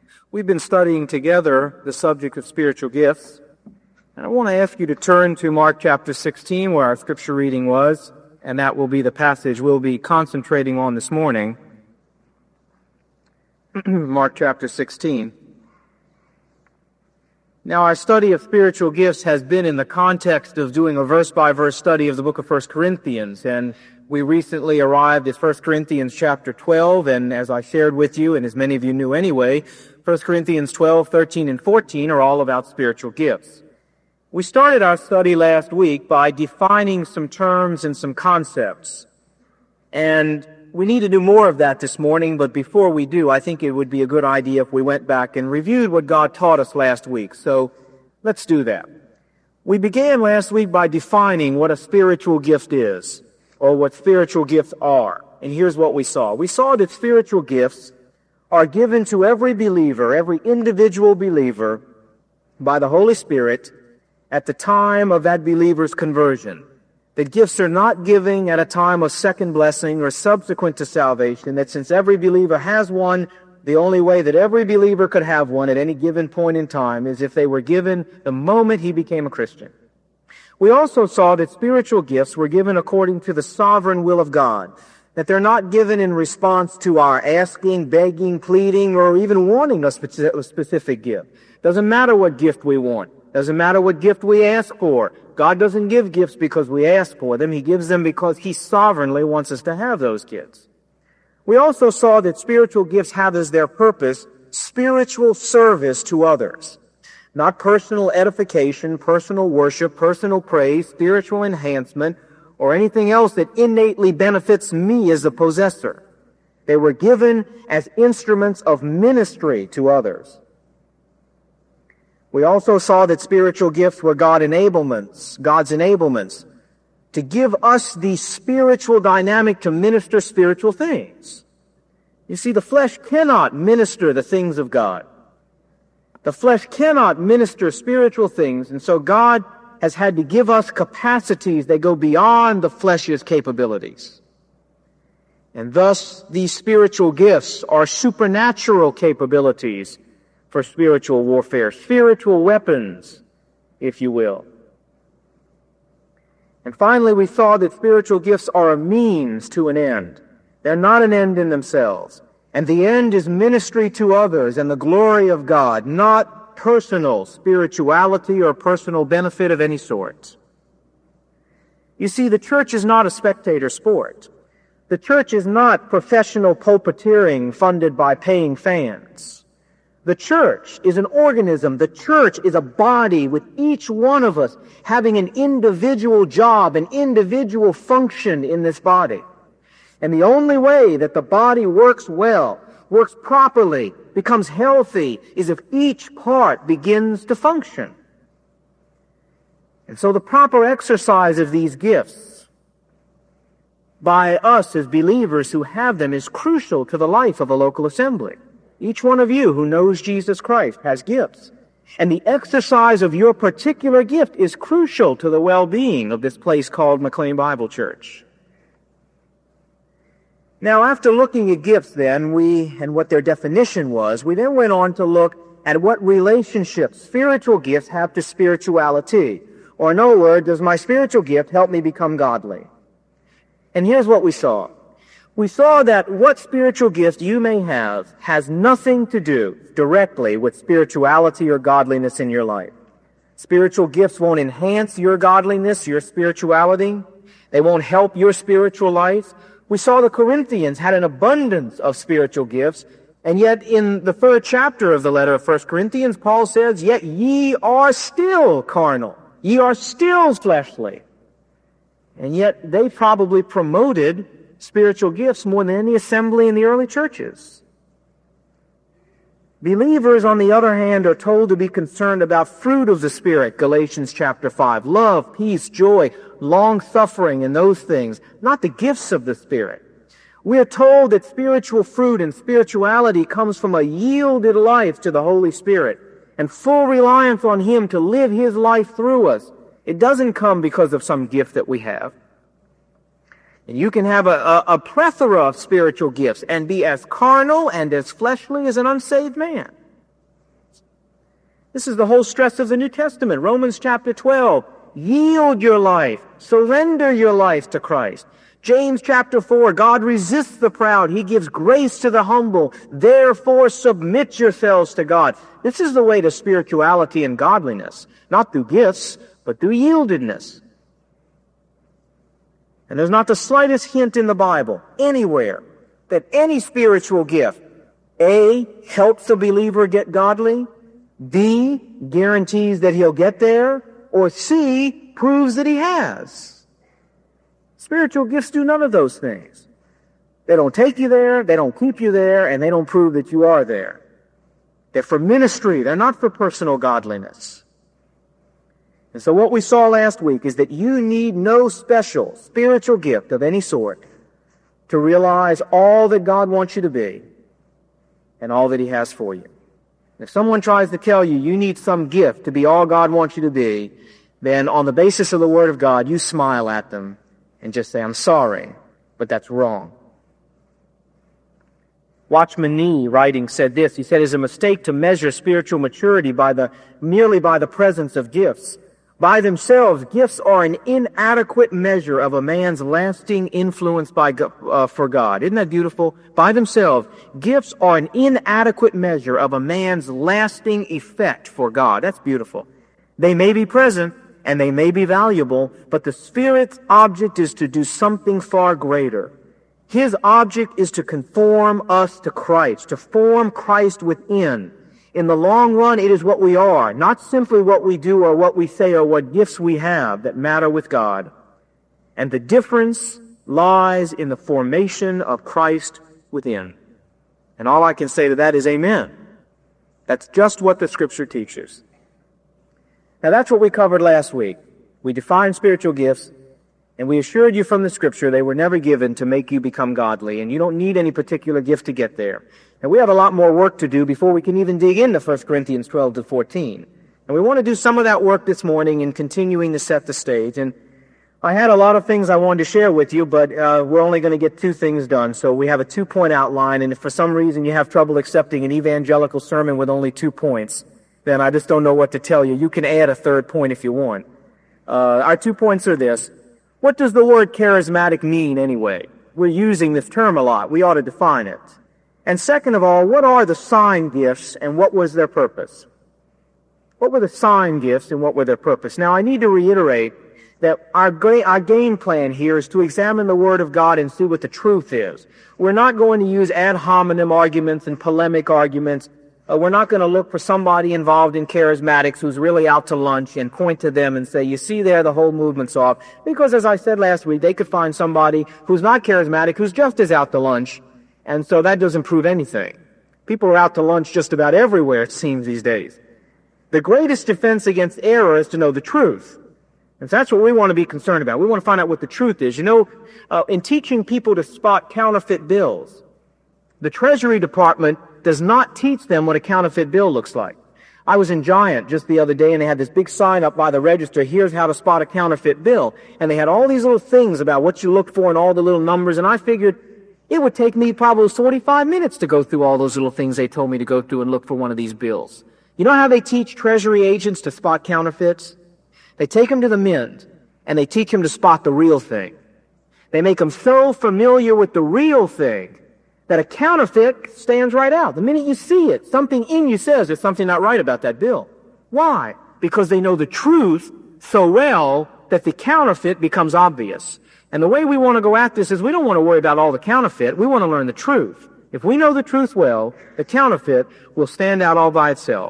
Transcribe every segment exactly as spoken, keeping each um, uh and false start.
We've been studying together the subject of spiritual gifts, and I want to ask you to turn to Mark chapter sixteen, where our scripture reading was, and that will be the passage we'll be concentrating on this morning. Mark chapter sixteen. Now, our study of spiritual gifts has been in the context of doing a verse-by-verse study of the book of First Corinthians, and we recently arrived at First Corinthians chapter twelve, and as I shared with you, and as many of you knew anyway, First Corinthians twelve, thirteen, and fourteen are all about spiritual gifts. We started our study last week by defining some terms and some concepts, and we need to do more of that this morning, but before we do, I think it would be a good idea if we went back and reviewed what God taught us last week. So let's do that. We began last week by defining what a spiritual gift is, or what spiritual gifts are. And here's what we saw. We saw that spiritual gifts are given to every believer, every individual believer, by the Holy Spirit at the time of that believer's conversion. That gifts are not given at a time of second blessing or subsequent to salvation, that since every believer has one, the only way that every believer could have one at any given point in time is if they were given the moment he became a Christian. We also saw that spiritual gifts were given according to the sovereign will of God, that they're not given in response to our asking, begging, pleading, or even wanting a specific gift. Doesn't matter what gift we want. Doesn't matter what gift we ask for. God doesn't give gifts because we ask for them. He gives them because He sovereignly wants us to have those gifts. We also saw that spiritual gifts have as their purpose spiritual service to others. Not personal edification, personal worship, personal praise, spiritual enhancement, or anything else that innately benefits me as a possessor. They were given as instruments of ministry to others. We also saw that spiritual gifts were God enablements, God's enablements, to give us the spiritual dynamic to minister spiritual things. You see, the flesh cannot minister the things of God. The flesh cannot minister spiritual things, and so God has had to give us capacities that go beyond the flesh's capabilities. And thus, these spiritual gifts are supernatural capabilities for spiritual warfare, spiritual weapons, if you will. And finally, we saw that spiritual gifts are a means to an end. They're not an end in themselves. And the end is ministry to others and the glory of God, not personal spirituality or personal benefit of any sort. You see, the church is not a spectator sport. The church is not professional pulpiteering funded by paying fans. The church is an organism. The church is a body with each one of us having an individual job, an individual function in this body. And the only way that the body works well, works properly, becomes healthy, is if each part begins to function. And so the proper exercise of these gifts by us as believers who have them is crucial to the life of a local assembly. Each one of you who knows Jesus Christ has gifts. And the exercise of your particular gift is crucial to the well-being of this place called McLean Bible Church. Now, after looking at gifts then, we, and what their definition was, we then went on to look at what relationships spiritual gifts have to spirituality. Or in other words, does my spiritual gift help me become godly? And here's what we saw. We saw that what spiritual gift you may have has nothing to do directly with spirituality or godliness in your life. Spiritual gifts won't enhance your godliness, your spirituality. They won't help your spiritual life. We saw the Corinthians had an abundance of spiritual gifts, and yet in the third chapter of the letter of First Corinthians, Paul says, yet ye are still carnal. Ye are still fleshly. And yet they probably promoted spiritual gifts more than any assembly in the early churches. Believers, on the other hand, are told to be concerned about fruit of the Spirit, Galatians chapter five. Love, peace, joy, long-suffering, and those things, not the gifts of the Spirit. We are told that spiritual fruit and spirituality comes from a yielded life to the Holy Spirit and full reliance on Him to live His life through us. It doesn't come because of some gift that we have. And you can have a, a, a plethora of spiritual gifts and be as carnal and as fleshly as an unsaved man. This is the whole stress of the New Testament. Romans chapter twelve. Yield your life. Surrender your life to Christ. James chapter four. God resists the proud. He gives grace to the humble. Therefore submit yourselves to God. This is the way to spirituality and godliness. Not through gifts, but through yieldedness. And there's not the slightest hint in the Bible, anywhere, that any spiritual gift, A, helps the believer get godly, B, guarantees that he'll get there, or C, proves that he has. Spiritual gifts do none of those things. They don't take you there, they don't keep you there, and they don't prove that you are there. They're for ministry, they're not for personal godliness. And so what we saw last week is that you need no special spiritual gift of any sort to realize all that God wants you to be and all that He has for you. If someone tries to tell you you need some gift to be all God wants you to be, then on the basis of the Word of God, you smile at them and just say, I'm sorry, but that's wrong. Watchman Nee, writing, said this. He said, it's a mistake to measure spiritual maturity by the merely by the presence of gifts. By themselves, gifts are an inadequate measure of a man's lasting influence by uh, for God. Isn't that beautiful? By themselves, gifts are an inadequate measure of a man's lasting effect for God. That's beautiful. They may be present and they may be valuable, but the Spirit's object is to do something far greater. His object is to conform us to Christ, to form Christ within. In the long run, it is what we are, not simply what we do or what we say or what gifts we have that matter with God. And the difference lies in the formation of Christ within. And all I can say to that is amen. That's just what the Scripture teaches. Now that's what we covered last week. We defined spiritual gifts, and we assured you from the Scripture they were never given to make you become godly, and you don't need any particular gift to get there. And we have a lot more work to do before we can even dig into First Corinthians twelve to fourteen. And we want to do some of that work this morning in continuing to set the stage. And I had a lot of things I wanted to share with you, but uh, we're only going to get two things done. So we have a two-point outline, and if for some reason you have trouble accepting an evangelical sermon with only two points, then I just don't know what to tell you. You can add a third point if you want. Uh, our two points are this. What does the word charismatic mean anyway? We're using this term a lot. We ought to define it. And second of all, what are the sign gifts and what was their purpose? What were the sign gifts and what were their purpose? Now, I need to reiterate that our, gra- our game plan here is to examine the Word of God and see what the truth is. We're not going to use ad hominem arguments and polemic arguments. Uh, we're not going to look for somebody involved in charismatics who's really out to lunch and point to them and say, you see there, the whole movement's off. Because as I said last week, they could find somebody who's not charismatic who's just as out to lunch. And so that doesn't prove anything. People are out to lunch just about everywhere, it seems, these days. The greatest defense against error is to know the truth. And so that's what we want to be concerned about. We want to find out what the truth is. You know, uh, in teaching people to spot counterfeit bills, the Treasury Department does not teach them what a counterfeit bill looks like. I was in Giant just the other day, and they had this big sign up by the register, here's how to spot a counterfeit bill. And they had all these little things about what you look for and all the little numbers, and I figured it would take me probably forty-five minutes to go through all those little things they told me to go through and look for one of these bills. You know how they teach Treasury agents to spot counterfeits? They take them to the Mint, and they teach them to spot the real thing. They make them so familiar with the real thing that a counterfeit stands right out. The minute you see it, something in you says there's something not right about that bill. Why? Because they know the truth so well that the counterfeit becomes obvious. And the way we want to go at this is we don't want to worry about all the counterfeit. We want to learn the truth. If we know the truth well, the counterfeit will stand out all by itself.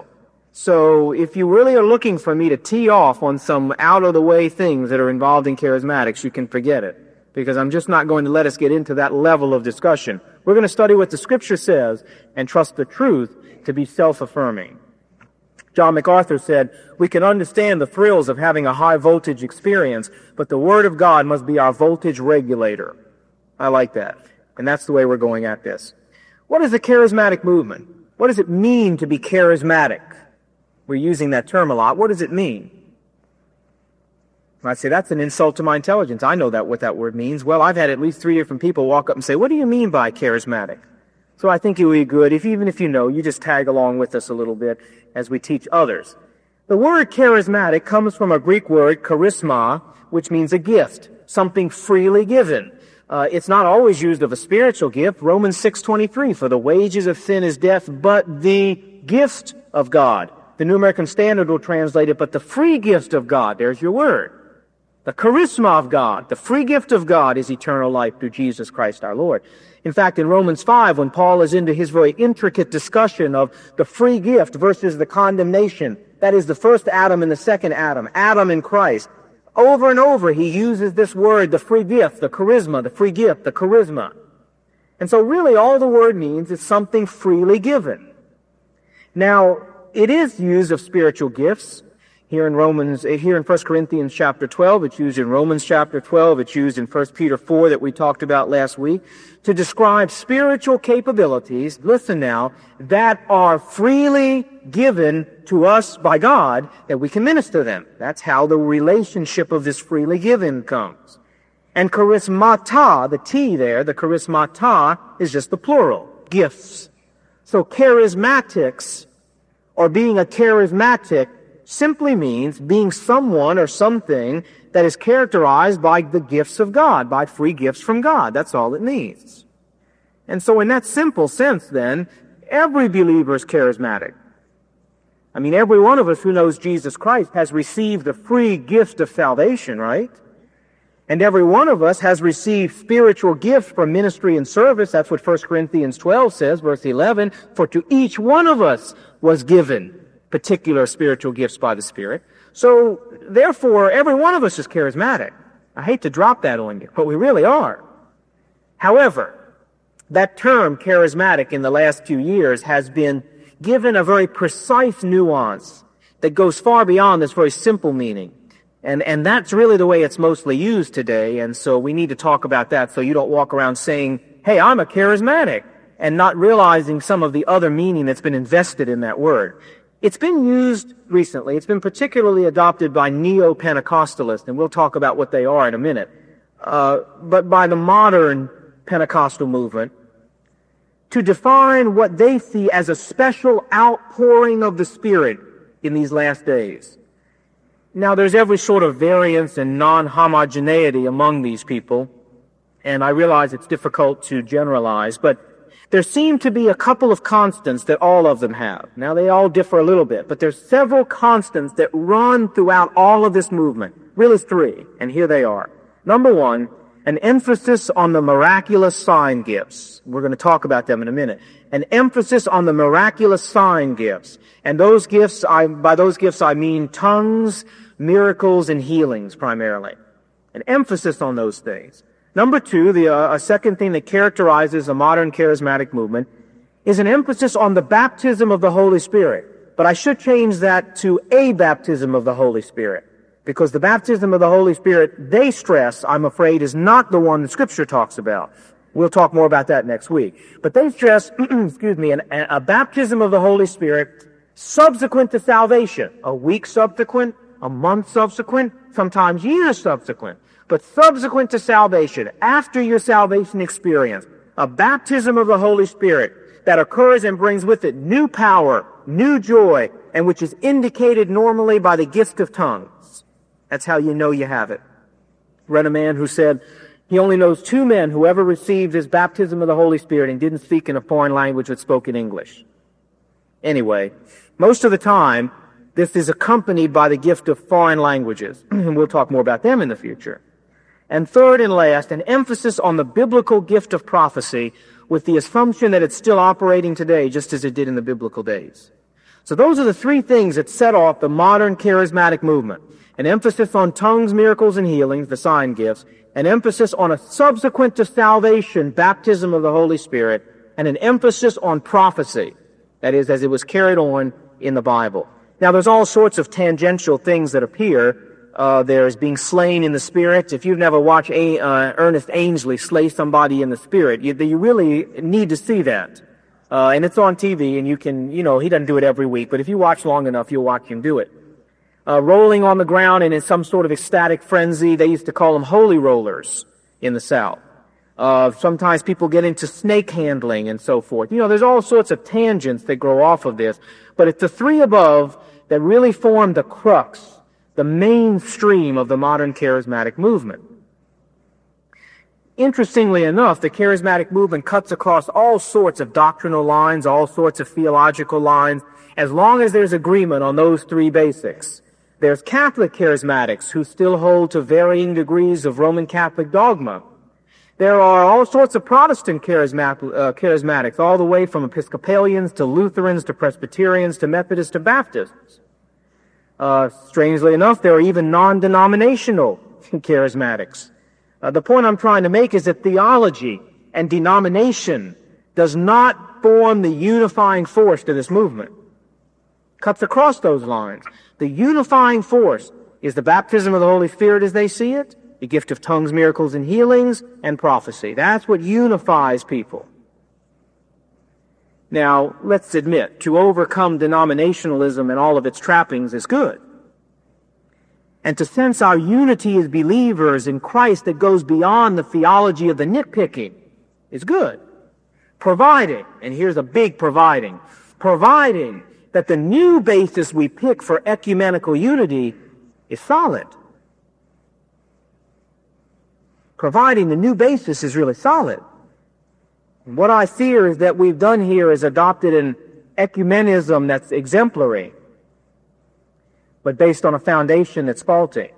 So if you really are looking for me to tee off on some out-of-the-way things that are involved in charismatics, you can forget it, because I'm just not going to let us get into that level of discussion. We're going to study what the Scripture says and trust the truth to be self-affirming. John MacArthur said, we can understand the thrills of having a high-voltage experience, but the Word of God must be our voltage regulator. I like that. And that's the way we're going at this. What is the charismatic movement? What does it mean to be charismatic? We're using that term a lot. What does it mean? I say, that's an insult to my intelligence. I know that what that word means. Well, I've had at least three different people walk up and say, what do you mean by charismatic? So I think it would be good if, even if you know, you just tag along with us a little bit as we teach others. The word charismatic comes from a Greek word, charisma, which means a gift, something freely given. Uh, it's not always used of a spiritual gift. Romans six twenty-three, for the wages of sin is death, but the gift of God. The New American Standard will translate it, but the free gift of God. There's your word. The charisma of God, the free gift of God, is eternal life through Jesus Christ our Lord. In fact, in Romans five, when Paul is into his very intricate discussion of the free gift versus the condemnation, that is the first Adam and the second Adam, Adam in Christ, over and over he uses this word, the free gift, the charisma, the free gift, the charisma. And so really all the word means is something freely given. Now, it is used of spiritual gifts. Here in Romans, here in First Corinthians chapter twelve, it's used in Romans chapter twelve, it's used in First Peter four that we talked about last week, to describe spiritual capabilities, listen now, that are freely given to us by God, that we can minister them. That's how the relationship of this freely given comes. And charismata, the T there, the charismata, is just the plural, gifts. So charismatics, or being a charismatic, simply means being someone or something that is characterized by the gifts of God, by free gifts from God. That's all it means. And so in that simple sense, then, every believer is charismatic. I mean, every one of us who knows Jesus Christ has received the free gift of salvation, right? And every one of us has received spiritual gifts for ministry and service. That's what First Corinthians twelve says, verse eleven, for to each one of us was given particular spiritual gifts by the Spirit. So, therefore, every one of us is charismatic. I hate to drop that on you, but we really are. However, that term, charismatic, in the last few years has been given a very precise nuance that goes far beyond this very simple meaning. And, and that's really the way it's mostly used today, and so we need to talk about that so you don't walk around saying, hey, I'm a charismatic, and not realizing some of the other meaning that's been invested in that word. It's been used recently. It's been particularly adopted by neo-Pentecostalists, and we'll talk about what they are in a minute. Uh, but by the modern Pentecostal movement, to define what they see as a special outpouring of the Spirit in these last days. Now, there's every sort of variance and non-homogeneity among these people, and I realize it's difficult to generalize, but there seem to be a couple of constants that all of them have. Now, they all differ a little bit, but there's several constants that run throughout all of this movement. Really three, and here they are. Number one, an emphasis on the miraculous sign gifts. We're going to talk about them in a minute. An emphasis on the miraculous sign gifts. And those gifts, I, by those gifts I mean tongues, miracles, and healings primarily. An emphasis on those things. Number two, the uh, a second thing that characterizes a modern charismatic movement is an emphasis on the baptism of the Holy Spirit. But I should change that to a baptism of the Holy Spirit. Because the baptism of the Holy Spirit, they stress, I'm afraid, is not the one that Scripture talks about. We'll talk more about that next week. But they stress, excuse me, an, a baptism of the Holy Spirit subsequent to salvation. A week subsequent, a month subsequent, sometimes years subsequent. But subsequent to salvation, after your salvation experience, a baptism of the Holy Spirit that occurs and brings with it new power, new joy, and which is indicated normally by the gift of tongues. That's how you know you have it. Read a man who said he only knows two men who ever received his baptism of the Holy Spirit and didn't speak in a foreign language but spoke in English. Anyway, most of the time, this is accompanied by the gift of foreign languages, and we'll talk more about them in the future. And third and last, an emphasis on the biblical gift of prophecy with the assumption that it's still operating today just as it did in the biblical days. So those are the three things that set off the modern charismatic movement. An emphasis on tongues, miracles, and healings, the sign gifts. An emphasis on a subsequent to salvation baptism of the Holy Spirit. And an emphasis on prophecy. That is, as it was carried on in the Bible. Now, there's all sorts of tangential things that appear. Uh, there's being slain in the Spirit. If you've never watched a, uh, Ernest Ainsley slay somebody in the Spirit, you, you really need to see that. Uh, and it's on T V, and you can, you know, he doesn't do it every week, but if you watch long enough, you'll watch him do it. Uh, rolling on the ground and in some sort of ecstatic frenzy. They used to call them holy rollers in the South. Uh, sometimes people get into snake handling and so forth. You know, there's all sorts of tangents that grow off of this. But it's the three above that really form the crux, the mainstream of the modern charismatic movement. Interestingly enough, the charismatic movement cuts across all sorts of doctrinal lines, all sorts of theological lines, as long as there's agreement on those three basics. There's Catholic charismatics who still hold to varying degrees of Roman Catholic dogma. There are all sorts of Protestant charismat- uh, charismatics, all the way from Episcopalians to Lutherans to Presbyterians to Methodists to Baptists. Uh, strangely enough, there are even non-denominational charismatics. Uh, the point I'm trying to make is that theology and denomination does not form the unifying force to this movement. Cuts across those lines. The unifying force is the baptism of the Holy Spirit as they see it, the gift of tongues, miracles, and healings, and prophecy. That's what unifies people. Now, let's admit, to overcome denominationalism and all of its trappings is good. And to sense our unity as believers in Christ that goes beyond the theology of the nitpicking is good. Providing, and here's a big providing, providing that the new basis we pick for ecumenical unity is solid. Providing the new basis is really solid. And what I fear is that we've done here is adopted an ecumenism that's exemplary, but based on a foundation that's faulty.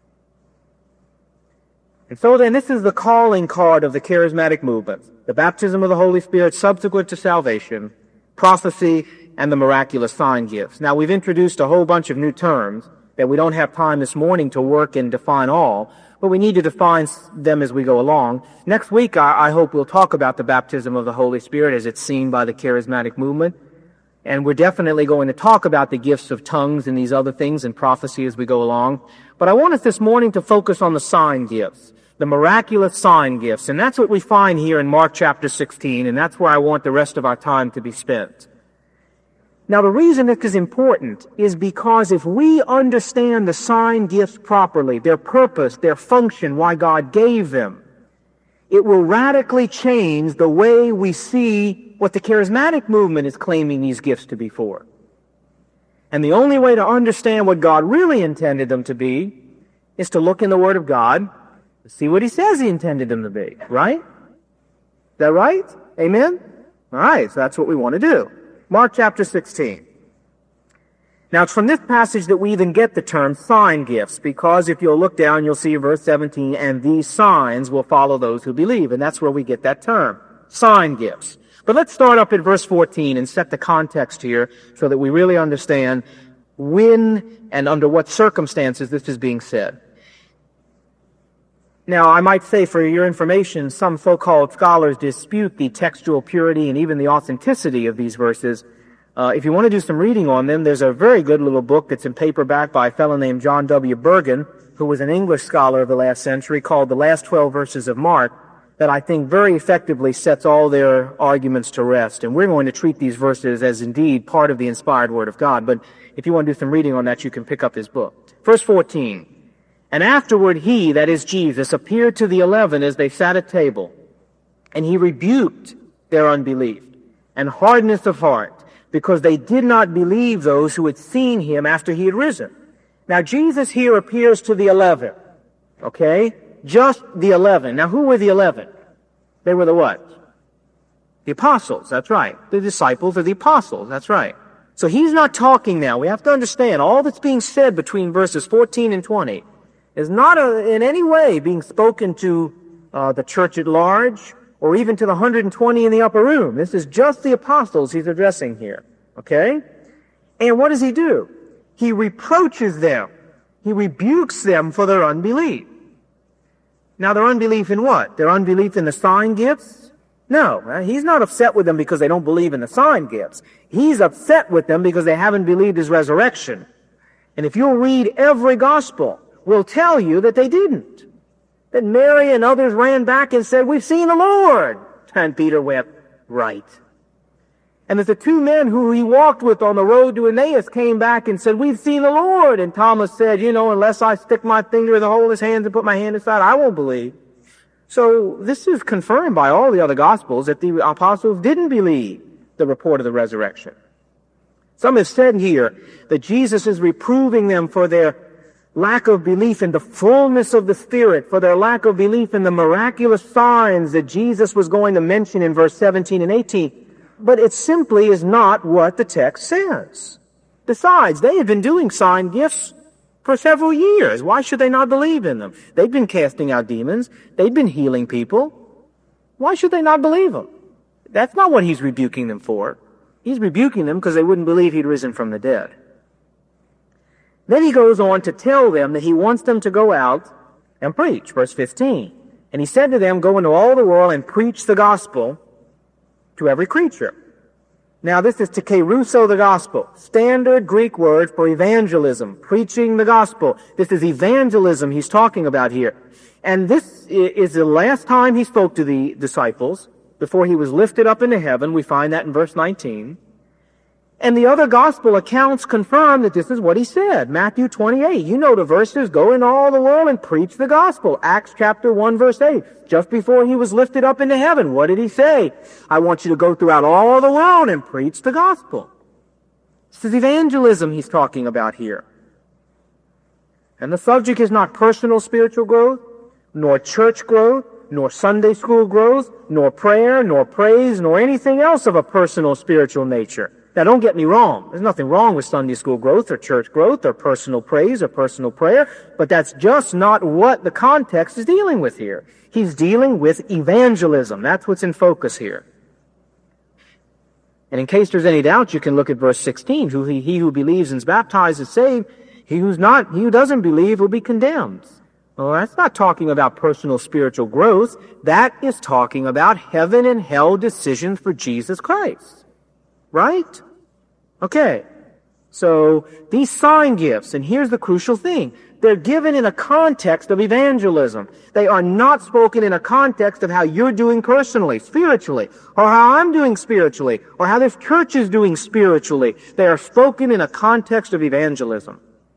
And so then this is the calling card of the charismatic movement: the baptism of the Holy Spirit subsequent to salvation, prophecy, and the miraculous sign gifts. Now, we've introduced a whole bunch of new terms that we don't have time this morning to work and define all, but we need to define them as we go along. Next week, I, I hope we'll talk about the baptism of the Holy Spirit as it's seen by the charismatic movement. And we're definitely going to talk about the gifts of tongues and these other things and prophecy as we go along. But I want us this morning to focus on the sign gifts, the miraculous sign gifts. And that's what we find here in Mark chapter sixteen, and that's where I want the rest of our time to be spent. Now, the reason this is important is because if we understand the sign gifts properly, their purpose, their function, why God gave them, it will radically change the way we see what the charismatic movement is claiming these gifts to be for. And the only way to understand what God really intended them to be is to look in the Word of God to see what He says He intended them to be, right? Is that right? Amen? All right, so that's what we want to do. Mark chapter sixteen. Now, it's from this passage that we even get the term sign gifts, because if you'll look down, you'll see verse seventeen, and these signs will follow those who believe. And that's where we get that term, sign gifts. But let's start up at verse fourteen and set the context here so that we really understand when and under what circumstances this is being said. Now, I might say for your information, some so-called scholars dispute the textual purity and even the authenticity of these verses. Uh, if you want to do some reading on them, there's a very good little book that's in paperback by a fellow named John W. Bergen, who was an English scholar of the last century, called The Last Twelve Verses of Mark, that I think very effectively sets all their arguments to rest. And we're going to treat these verses as indeed part of the inspired Word of God. But if you want to do some reading on that, you can pick up his book. Verse fourteen. And afterward he, that is Jesus, appeared to the eleven as they sat at table, and he rebuked their unbelief and hardness of heart, because they did not believe those who had seen him after he had risen. Now, Jesus here appears to the eleven, okay? Just the eleven. Now, who were the eleven? They were the what? The apostles, that's right. The disciples are the apostles, that's right. So he's not talking now. We have to understand, all that's being said between verses fourteen and twenty is not a, in any way being spoken to uh, the church at large, or even to the one hundred twenty in the upper room. This is just the apostles he's addressing here, okay? And what does he do? He reproaches them. He rebukes them for their unbelief. Now, their unbelief in what? Their unbelief in the sign gifts? No, he's not upset with them because they don't believe in the sign gifts. He's upset with them because they haven't believed his resurrection. And if you'll read every gospel, will tell you that they didn't. That Mary and others ran back and said, "We've seen the Lord." And Peter went, "Right." And that the two men who he walked with on the road to Emmaus came back and said, "We've seen the Lord." And Thomas said, "You know, unless I stick my finger in the hole of his hands and put my hand inside, I won't believe." So this is confirmed by all the other Gospels that the apostles didn't believe the report of the resurrection. Some have said here that Jesus is reproving them for their lack of belief in the fullness of the Spirit, for their lack of belief in the miraculous signs that Jesus was going to mention in verse seventeen and eighteen. But it simply is not what the text says. Besides, they had been doing sign gifts for several years. Why should they not believe in them? They'd been casting out demons. They'd been healing people. Why should they not believe them? That's not what he's rebuking them for. He's rebuking them because they wouldn't believe he'd risen from the dead. Then he goes on to tell them that he wants them to go out and preach, verse fifteen. And he said to them, go into all the world and preach the gospel to every creature. Now this is to kerusso the gospel, standard Greek word for evangelism, preaching the gospel. This is evangelism he's talking about here. And this is the last time he spoke to the disciples before he was lifted up into heaven. We find that in verse nineteen. And the other gospel accounts confirm that this is what he said. Matthew twenty-eight. You know the verses. Go in all the world and preach the gospel. Acts chapter one verse eight. Just before he was lifted up into heaven, what did he say? I want you to go throughout all the world and preach the gospel. This is evangelism he's talking about here. And the subject is not personal spiritual growth, nor church growth, nor Sunday school growth, nor prayer, nor praise, nor anything else of a personal spiritual nature. Now, don't get me wrong. There's nothing wrong with Sunday school growth or church growth or personal praise or personal prayer, but that's just not what the context is dealing with here. He's dealing with evangelism. That's what's in focus here. And in case there's any doubt, you can look at verse sixteen. Who he, he who believes and is baptized is saved. He who's not, he who doesn't believe will be condemned. Well, that's not talking about personal spiritual growth. That is talking about heaven and hell decisions for Jesus Christ. Right? Okay. So these sign gifts, and here's the crucial thing, they're given in a context of evangelism. They are not spoken in a context of how you're doing personally, spiritually, or how I'm doing spiritually, or how this church is doing spiritually. They are spoken in a context of evangelism.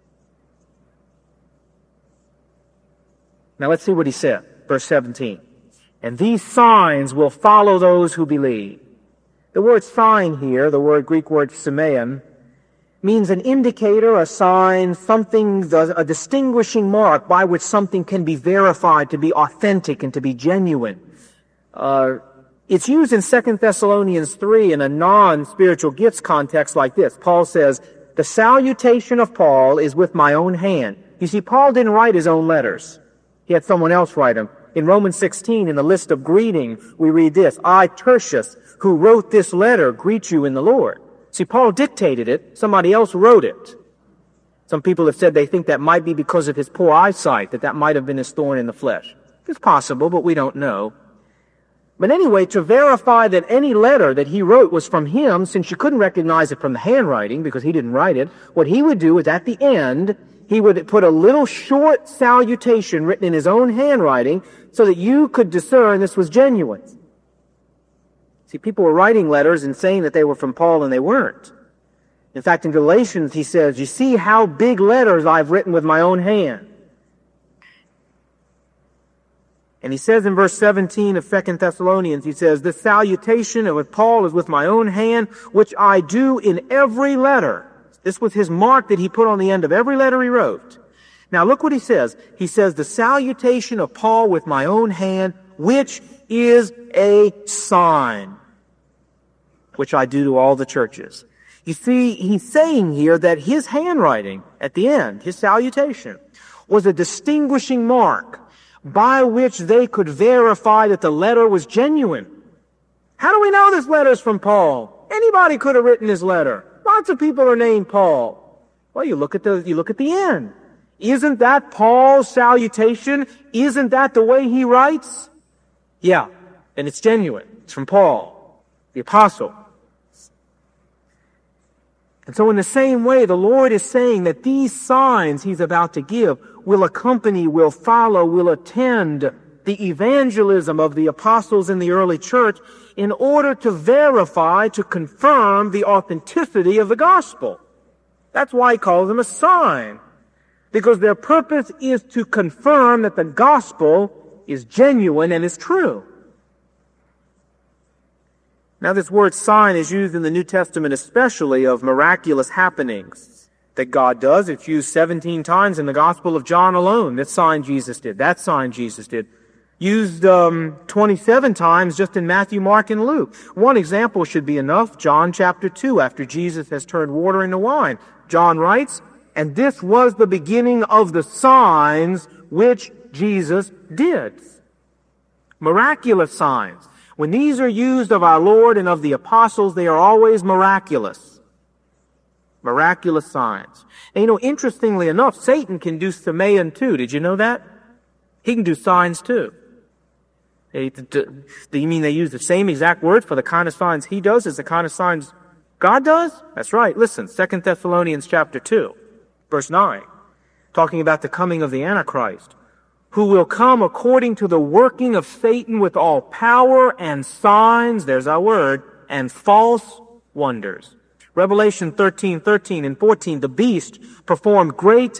Now let's see what he said. Verse seventeen. And these signs will follow those who believe. The word sign here, the word Greek word semeion, means an indicator, a sign, something, a distinguishing mark by which something can be verified to be authentic and to be genuine. Uh, it's used in Second Thessalonians three in a non-spiritual gifts context like this. Paul says, the salutation of Paul is with my own hand. You see, Paul didn't write his own letters. He had someone else write them. In Romans sixteen, in the list of greeting, we read this, I, Tertius, who wrote this letter, greet you in the Lord. See, Paul dictated it. Somebody else wrote it. Some people have said they think that might be because of his poor eyesight, that that might have been his thorn in the flesh. It's possible, but we don't know. But anyway, to verify that any letter that he wrote was from him, since you couldn't recognize it from the handwriting because he didn't write it, what he would do is at the end, he would put a little short salutation written in his own handwriting so that you could discern this was genuine. See, people were writing letters and saying that they were from Paul and they weren't. In fact, in Galatians, he says, you see how big letters I've written with my own hand. And he says in verse seventeen of Second Thessalonians, he says, this salutation with Paul is with my own hand, which I do in every letter. This was his mark that he put on the end of every letter he wrote. Now look what he says. He says, the salutation of Paul with my own hand, which is a sign, which I do to all the churches. You see, he's saying here that his handwriting at the end, his salutation, was a distinguishing mark by which they could verify that the letter was genuine. How do we know this letter is from Paul? Anybody could have written this letter. Lots of people are named Paul. Well, you look at the, you look at the end. Isn't that Paul's salutation? Isn't that the way he writes? Yeah, and it's genuine. It's from Paul, the apostle. And so in the same way, the Lord is saying that these signs he's about to give will accompany, will follow, will attend the evangelism of the apostles in the early church in order to verify, to confirm the authenticity of the gospel. That's why he calls them a sign. Because their purpose is to confirm that the gospel is genuine and is true. Now, this word sign is used in the New Testament especially of miraculous happenings that God does. It's used seventeen times in the Gospel of John alone. This sign Jesus did. That sign Jesus did. Used um, twenty-seven times just in Matthew, Mark, and Luke. One example should be enough. John chapter two, after Jesus has turned water into wine. John writes, "And this was the beginning of the signs which Jesus did." Miraculous signs. When these are used of our Lord and of the apostles, they are always miraculous. Miraculous signs. And you know, interestingly enough, Satan can do Samaean too. Did you know that? He can do signs too. They, do you mean they use the same exact word for the kind of signs he does as the kind of signs God does? That's right. Listen, Second Thessalonians chapter two, verse nine, talking about the coming of the Antichrist, who will come according to the working of Satan with all power and signs, there's our word, and false wonders. Revelation thirteen, thirteen and fourteen, the beast performed great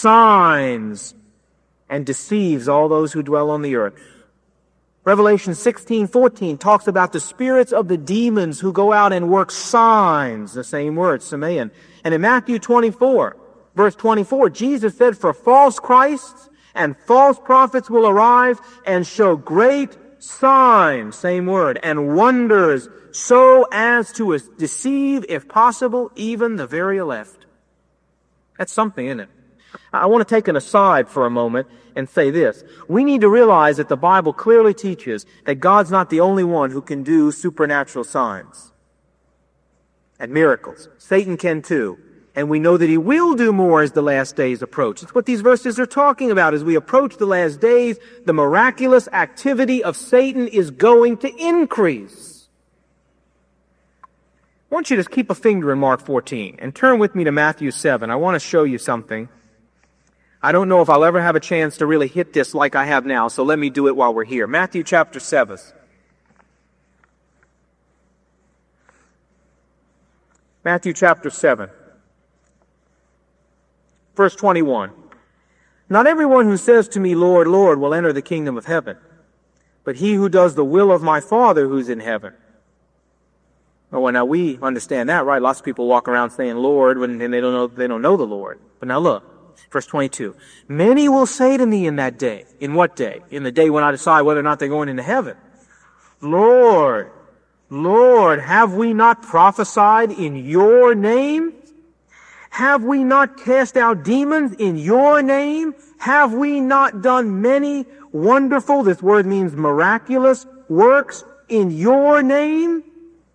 signs and deceives all those who dwell on the earth. Revelation sixteen, fourteen talks about the spirits of the demons who go out and work signs, the same word, Samaean. And in Matthew twenty-four, verse twenty-four, Jesus said, "For false Christs and false prophets will arise and show great signs," same word, "and wonders, so as to deceive, if possible, even the very elect." That's something, isn't it? I want to take an aside for a moment and say this. We need to realize that the Bible clearly teaches that God's not the only one who can do supernatural signs and miracles. Satan can too. And we know that he will do more as the last days approach. It's what these verses are talking about. As we approach the last days, the miraculous activity of Satan is going to increase. I want you to keep a finger in Mark fourteen and turn with me to Matthew seven. I want to show you something. I don't know if I'll ever have a chance to really hit this like I have now, so let me do it while we're here. Matthew chapter seven. Matthew chapter seven. Verse twenty-one. "Not everyone who says to me, 'Lord, Lord,' will enter the kingdom of heaven, but he who does the will of my Father who's in heaven." Oh, well, now we understand that, right? Lots of people walk around saying Lord when and they don't know they don't know the Lord. But now look, verse twenty-two. "Many will say to me in that day," in what day? In the day when I decide whether or not they're going into heaven, "Lord, Lord, have we not prophesied in your name? Have we not cast out demons in your name? Have we not done many wonderful," this word means miraculous, "works in your name?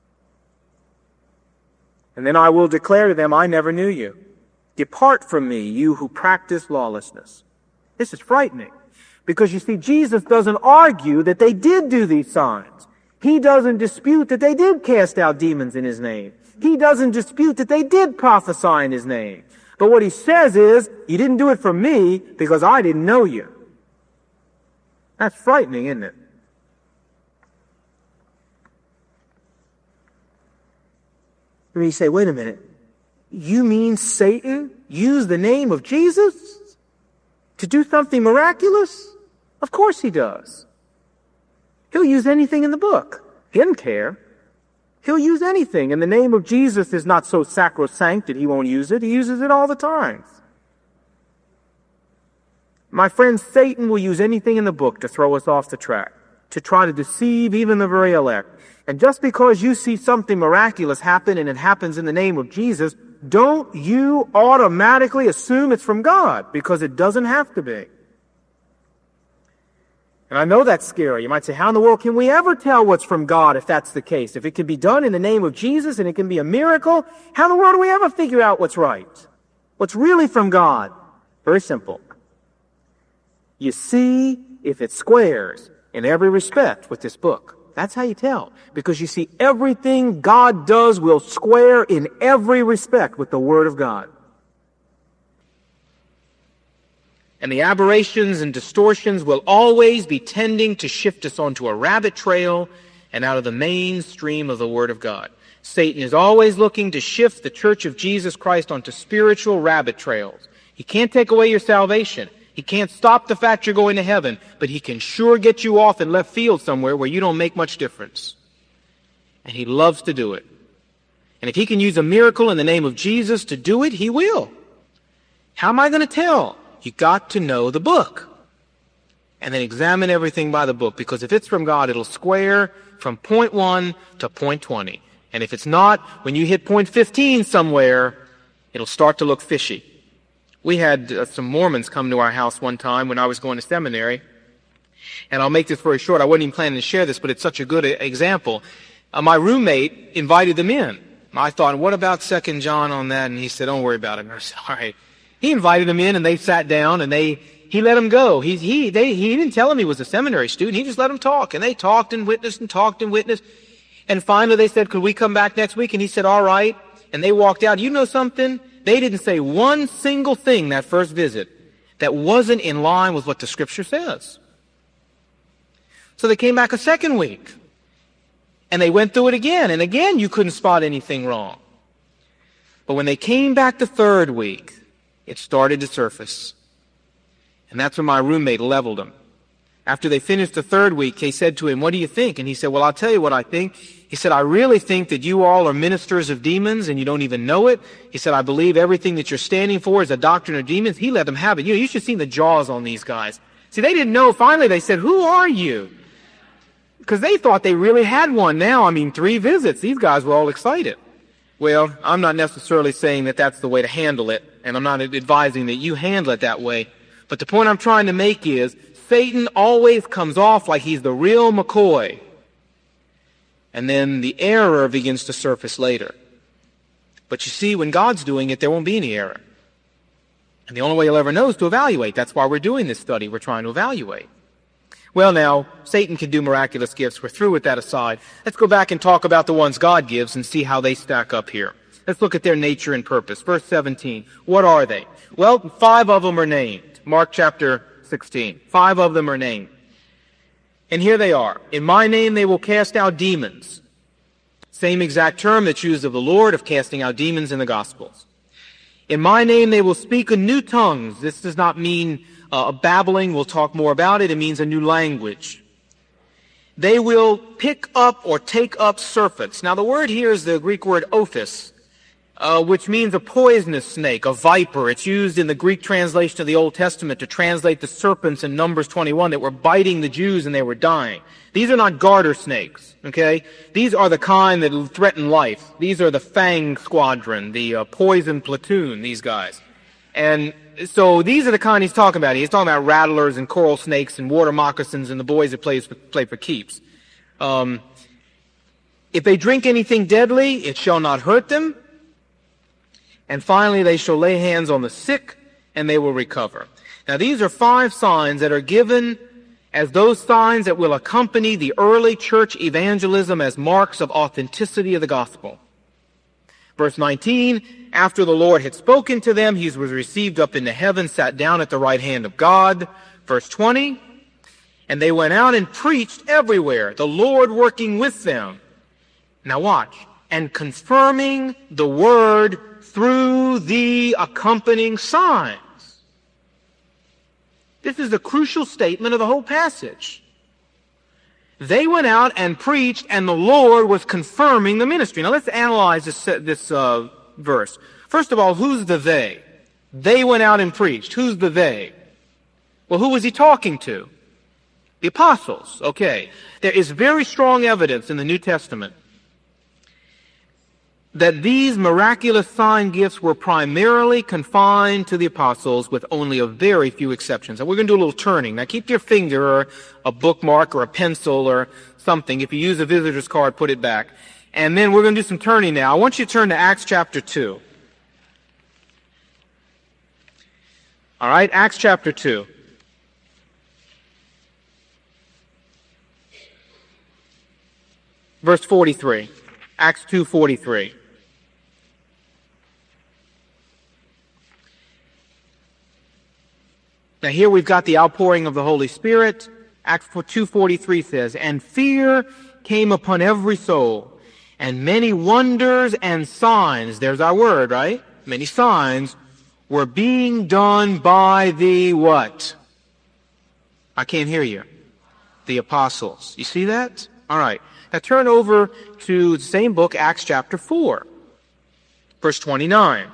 And then I will declare to them, I never knew you. Depart from me, you who practice lawlessness." This is frightening. Because you see, Jesus doesn't argue that they did do these signs. He doesn't dispute that they did cast out demons in his name. He doesn't dispute that they did prophesy in his name. But what he says is, you didn't do it for me because I didn't know you. That's frightening, isn't it? I mean, you say, wait a minute. You mean Satan used the name of Jesus to do something miraculous? Of course he does. He'll use anything in the book. He doesn't care. He'll use anything. And the name of Jesus is not so sacrosanct that he won't use it. He uses it all the time. My friends, Satan will use anything in the book to throw us off the track, to try to deceive even the very elect. And just because you see something miraculous happen and it happens in the name of Jesus, don't you automatically assume it's from God, because it doesn't have to be. And I know that's scary. You might say, how in the world can we ever tell what's from God if that's the case? If it can be done in the name of Jesus and it can be a miracle, how in the world do we ever figure out what's right? What's really from God? Very simple. You see if it squares in every respect with this book. That's how you tell. Because you see, everything God does will square in every respect with the Word of God. And the aberrations and distortions will always be tending to shift us onto a rabbit trail and out of the mainstream of the Word of God. Satan is always looking to shift the Church of Jesus Christ onto spiritual rabbit trails. He can't take away your salvation. He can't stop the fact you're going to heaven, but he can sure get you off in left field somewhere where you don't make much difference. And he loves to do it. And if he can use a miracle in the name of Jesus to do it, he will. How am I going to tell? You got to know the book. And then examine everything by the book, because if it's from God, it'll square from point one to point twenty. And if it's not, when you hit point fifteen somewhere, it'll start to look fishy. We had uh, some Mormons come to our house one time when I was going to seminary. And I'll make this very short. I wasn't even planning to share this, but it's such a good a- example. Uh, my roommate invited them in. I thought, what about Second John on that? And he said, don't worry about it. And I said, all right. He invited them in, and they sat down, and they he let them go. He he they he didn't tell them he was a seminary student. He just let them talk, and they talked and witnessed and talked and witnessed. And finally, they said, could we come back next week? And he said, all right. And they walked out. You know something? They didn't say one single thing that first visit that wasn't in line with what the Scripture says. So they came back a second week. And they went through it again. And again, you couldn't spot anything wrong. But when they came back the third week, it started to surface. And that's when my roommate leveled him. After they finished the third week, they said to him, what do you think? And he said, well, I'll tell you what I think. He said, I really think that you all are ministers of demons and you don't even know it. He said, I believe everything that you're standing for is a doctrine of demons. He let them have it. You know, you should see the jaws on these guys. See, they didn't know. Finally, they said, who are you? Because they thought they really had one now. I mean, three visits. These guys were all excited. Well, I'm not necessarily saying that that's the way to handle it, and I'm not advising that you handle it that way. But the point I'm trying to make is, Satan always comes off like he's the real McCoy. And then the error begins to surface later. But you see, when God's doing it, there won't be any error. And the only way you'll ever know is to evaluate. That's why we're doing this study. We're trying to evaluate. Well, now, Satan can do miraculous gifts. We're through with that aside. Let's go back and talk about the ones God gives and see how they stack up here. Let's look at their nature and purpose. Verse seventeen. What are they? Well, five of them are named. Mark chapter sixteen. Five of them are named. And here they are. In my name they will cast out demons. Same exact term that's used of the Lord of casting out demons in the Gospels. In my name they will speak in new tongues. This does not mean uh, a babbling. We'll talk more about it. It means a new language. They will pick up or take up serpents. Now the word here is the Greek word ophis, uh, which means a poisonous snake, a viper. It's used in the Greek translation of the Old Testament to translate the serpents in Numbers twenty-one that were biting the Jews and they were dying. These are not garter snakes, okay? These are the kind that threaten life. These are the Fang Squadron, the uh, poison platoon, these guys. And so these are the kind he's talking about. He's talking about rattlers and coral snakes and water moccasins and the boys that play, play for keeps. Um, if they drink anything deadly, it shall not hurt them. And finally, they shall lay hands on the sick, and they will recover. Now, these are five signs that are given as those signs that will accompany the early church evangelism as marks of authenticity of the gospel. Verse nineteen, after the Lord had spoken to them, he was received up into heaven, sat down at the right hand of God. Verse twenty, and they went out and preached everywhere, the Lord working with them. Now watch. And confirming the word through the accompanying signs. This is the crucial statement of the whole passage. They went out and preached, and the Lord was confirming the ministry. Now let's analyze this, this uh, verse. First of all, who's the they? They went out and preached. Who's the they? Well, who was he talking to? The apostles. Okay. There is very strong evidence in the New Testament that these miraculous sign gifts were primarily confined to the apostles with only a very few exceptions. And we're going to do a little turning. Now keep your finger or a bookmark or a pencil or something. If you use a visitor's card, put it back. And then we're going to do some turning now. I want you to turn to Acts chapter two. All right, Acts chapter two. Verse forty-three. Acts two forty-three. Now here we've got the outpouring of the Holy Spirit. Acts two forty-three says, and fear came upon every soul, and many wonders and signs, there's our word, right? Many signs were being done by the what? I can't hear you. The apostles. You see that? All right. Now turn over to the same book, Acts chapter four, verse twenty-nine.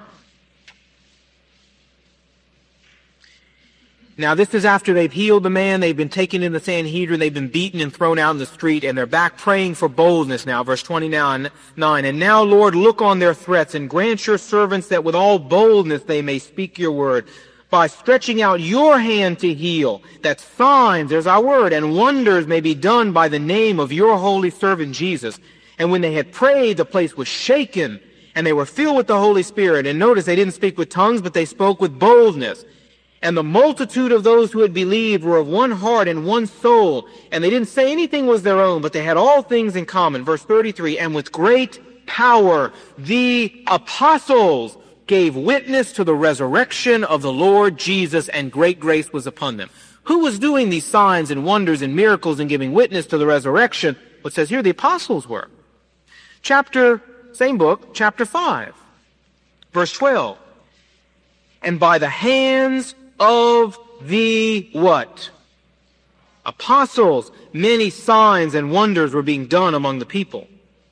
Now this is after they've healed the man, they've been taken in the Sanhedrin, they've been beaten and thrown out in the street, and they're back praying for boldness now, verse twenty-nine. And now, Lord, look on their threats, and grant your servants that with all boldness they may speak your word, by stretching out your hand to heal, that signs, there's our word, and wonders may be done by the name of your holy servant Jesus. And when they had prayed, the place was shaken, and they were filled with the Holy Spirit. And notice they didn't speak with tongues, but they spoke with boldness. And the multitude of those who had believed were of one heart and one soul. And they didn't say anything was their own, but they had all things in common. Verse thirty-three, and with great power the apostles gave witness to the resurrection of the Lord Jesus, and great grace was upon them. Who was doing these signs and wonders and miracles and giving witness to the resurrection? Well, it says here the apostles were. Chapter, same book, chapter five, verse twelve. And by the hands of the what? Apostles, many signs and wonders were being done among the people.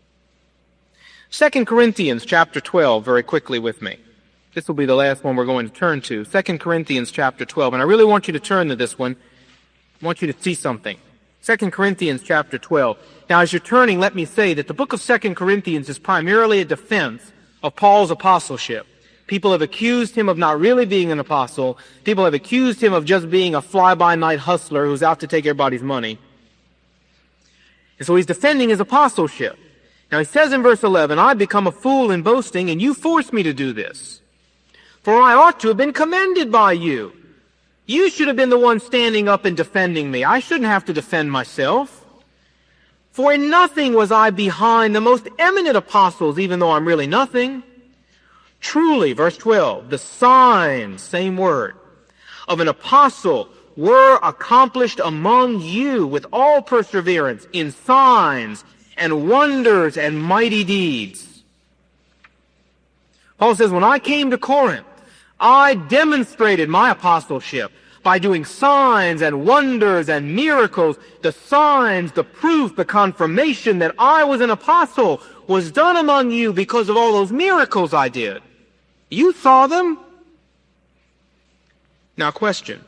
Second Corinthians chapter twelve, very quickly with me. This will be the last one we're going to turn to. Second Corinthians chapter twelve. And I really want you to turn to this one. I want you to see something. Second Corinthians chapter twelve. Now, as you're turning, let me say that the book of Second Corinthians is primarily a defense of Paul's apostleship. People have accused him of not really being an apostle. People have accused him of just being a fly-by-night hustler who's out to take everybody's money. And so he's defending his apostleship. Now he says in verse eleven, I become a fool in boasting, and you force me to do this. For I ought to have been commended by you. You should have been the one standing up and defending me. I shouldn't have to defend myself. For in nothing was I behind the most eminent apostles, even though I'm really nothing. Truly, verse twelve, the signs, same word, of an apostle were accomplished among you with all perseverance in signs and wonders and mighty deeds. Paul says, when I came to Corinth, I demonstrated my apostleship by doing signs and wonders and miracles. The signs, the proof, the confirmation that I was an apostle was done among you because of all those miracles I did. You saw them. Now, question.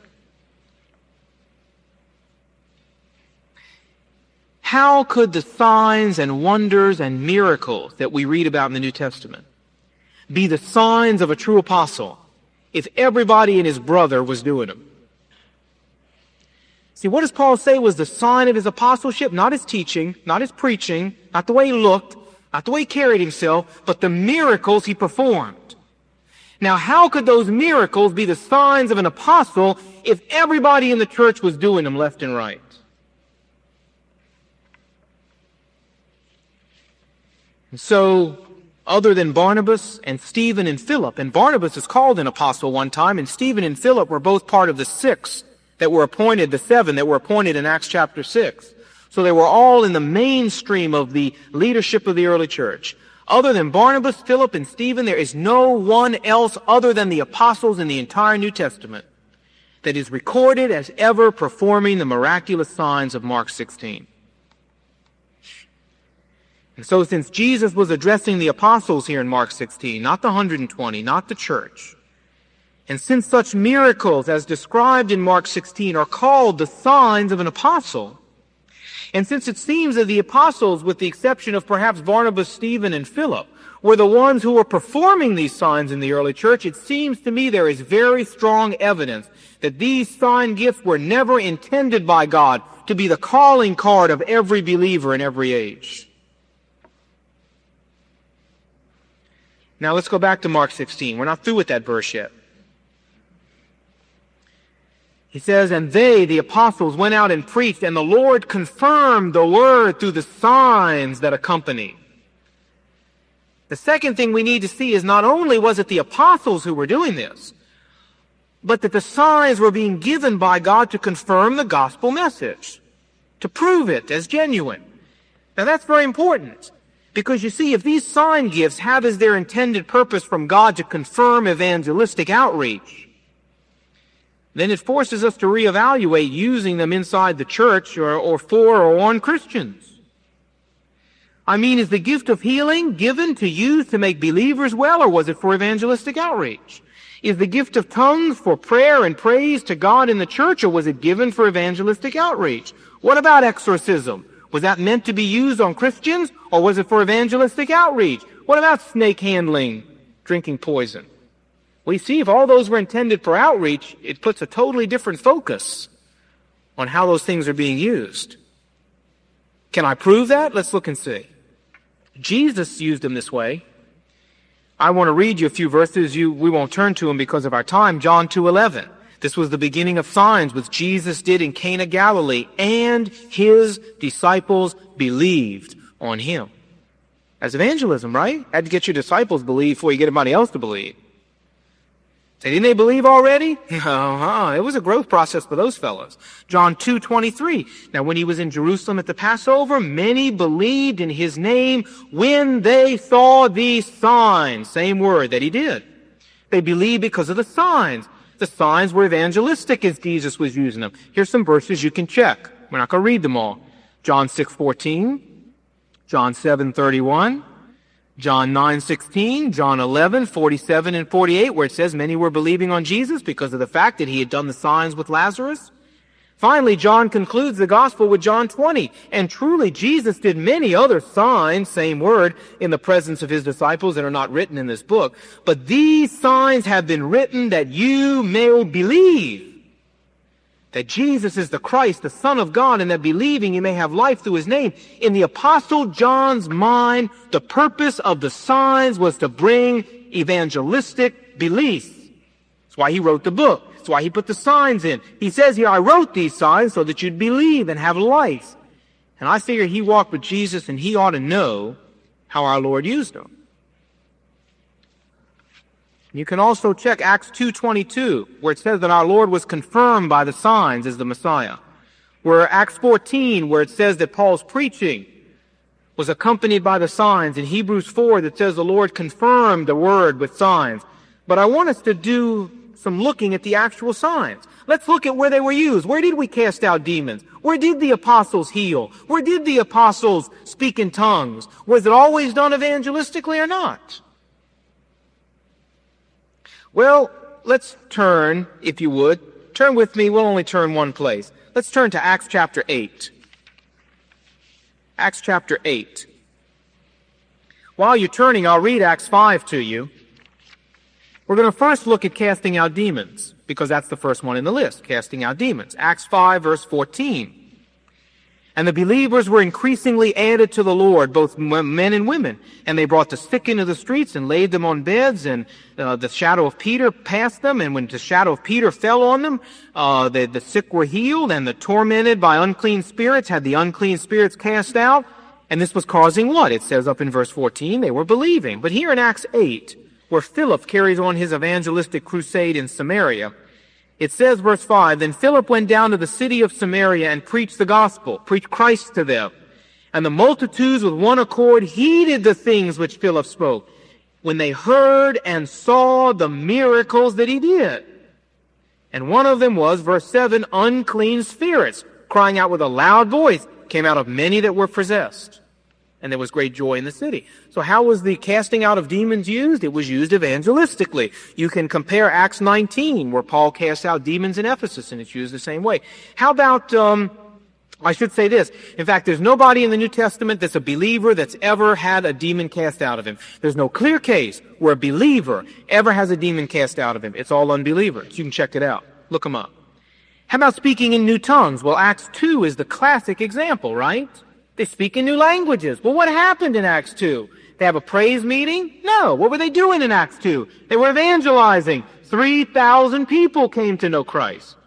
How could the signs and wonders and miracles that we read about in the New Testament be the signs of a true apostle if everybody and his brother was doing them? See, what does Paul say was the sign of his apostleship? Not his teaching, not his preaching, not the way he looked, not the way he carried himself, but the miracles he performed. Now, how could those miracles be the signs of an apostle if everybody in the church was doing them left and right? And so, other than Barnabas and Stephen and Philip, and Barnabas is called an apostle one time, and Stephen and Philip were both part of the six that were appointed, the seven that were appointed in Acts chapter six. So they were all in the mainstream of the leadership of the early church. Other than Barnabas, Philip, and Stephen, there is no one else other than the apostles in the entire New Testament that is recorded as ever performing the miraculous signs of Mark sixteen. And so since Jesus was addressing the apostles here in Mark sixteen, not the one hundred twenty, not the church, and since such miracles as described in Mark sixteen are called the signs of an apostle, and since it seems that the apostles, with the exception of perhaps Barnabas, Stephen, and Philip, were the ones who were performing these signs in the early church, it seems to me there is very strong evidence that these sign gifts were never intended by God to be the calling card of every believer in every age. Now let's go back to Mark sixteen. We're not through with that verse yet. He says, and they, the apostles, went out and preached, and the Lord confirmed the word through the signs that accompany. The second thing we need to see is not only was it the apostles who were doing this, but that the signs were being given by God to confirm the gospel message, to prove it as genuine. Now that's very important, because you see, if these sign gifts have as their intended purpose from God to confirm evangelistic outreach, then it forces us to reevaluate using them inside the church or, or for or on Christians. I mean, is the gift of healing given to use to make believers well, or was it for evangelistic outreach? Is the gift of tongues for prayer and praise to God in the church, or was it given for evangelistic outreach? What about exorcism? Was that meant to be used on Christians, or was it for evangelistic outreach? What about snake handling, drinking poison? Well, you see, if all those were intended for outreach, it puts a totally different focus on how those things are being used. Can I prove that? Let's look and see. Jesus used them this way. I want to read you a few verses. You, we won't turn to them because of our time. John two eleven. This was the beginning of signs which Jesus did in Cana, Galilee, and his disciples believed on him. That's evangelism, right? Had to get your disciples to believe before you get anybody else to believe. Say, didn't they believe already? Uh-huh. It was a growth process for those fellows. John two twenty-three. Now, when he was in Jerusalem at the Passover, many believed in his name when they saw these signs. Same word that he did. They believed because of the signs. The signs were evangelistic as Jesus was using them. Here's some verses you can check. We're not going to read them all. John six fourteen, John seven thirty-one, John nine sixteen, John eleven forty-seven and forty-eight, where it says many were believing on Jesus because of the fact that he had done the signs with Lazarus. Finally, John concludes the gospel with John twenty. And truly, Jesus did many other signs, same word, in the presence of his disciples that are not written in this book. But these signs have been written that you may believe that Jesus is the Christ, the Son of God, and that believing you may have life through his name. In the Apostle John's mind, the purpose of the signs was to bring evangelistic belief. That's why he wrote the book. That's why he put the signs in. He says here, I wrote these signs so that you'd believe and have life. And I figure he walked with Jesus and he ought to know how our Lord used them. You can also check Acts two twenty-two, where it says that our Lord was confirmed by the signs as the Messiah. Where Acts fourteen, where it says that Paul's preaching was accompanied by the signs. In Hebrews four, that says the Lord confirmed the word with signs. But I want us to do some looking at the actual signs. Let's look at where they were used. Where did we cast out demons? Where did the apostles heal? Where did the apostles speak in tongues? Was it always done evangelistically or not? Well, let's turn, if you would. Turn with me. We'll only turn one place. Let's turn to Acts chapter eight. Acts chapter eight. While you're turning, I'll read Acts five to you. We're going to first look at casting out demons, because that's the first one in the list, casting out demons. Acts five, verse fourteen. And the believers were increasingly added to the Lord, both men and women. And they brought the sick into the streets and laid them on beds, and uh, the shadow of Peter passed them. And when the shadow of Peter fell on them, uh, the, the sick were healed, and the tormented by unclean spirits had the unclean spirits cast out. And this was causing what? It says up in verse fourteen, they were believing. But here in Acts eight, where Philip carries on his evangelistic crusade in Samaria, it says, verse five, Then Philip went down to the city of Samaria and preached the gospel, preached Christ to them. And the multitudes with one accord heeded the things which Philip spoke, when they heard and saw the miracles that he did. And one of them was, verse seven, unclean spirits, crying out with a loud voice, came out of many that were possessed. And there was great joy in the city. So how was the casting out of demons used? It was used evangelistically. You can compare Acts nineteen, where Paul casts out demons in Ephesus, and it's used the same way. How about, um, I should say this. In fact, there's nobody in the New Testament that's a believer that's ever had a demon cast out of him. There's no clear case where a believer ever has a demon cast out of him. It's all unbelievers. You can check it out. Look them up. How about speaking in new tongues? Well, Acts two is the classic example, right? They speak in new languages. Well, what happened in Acts two? They have a praise meeting? No. What were they doing in Acts two? They were evangelizing. three thousand people came to know Christ.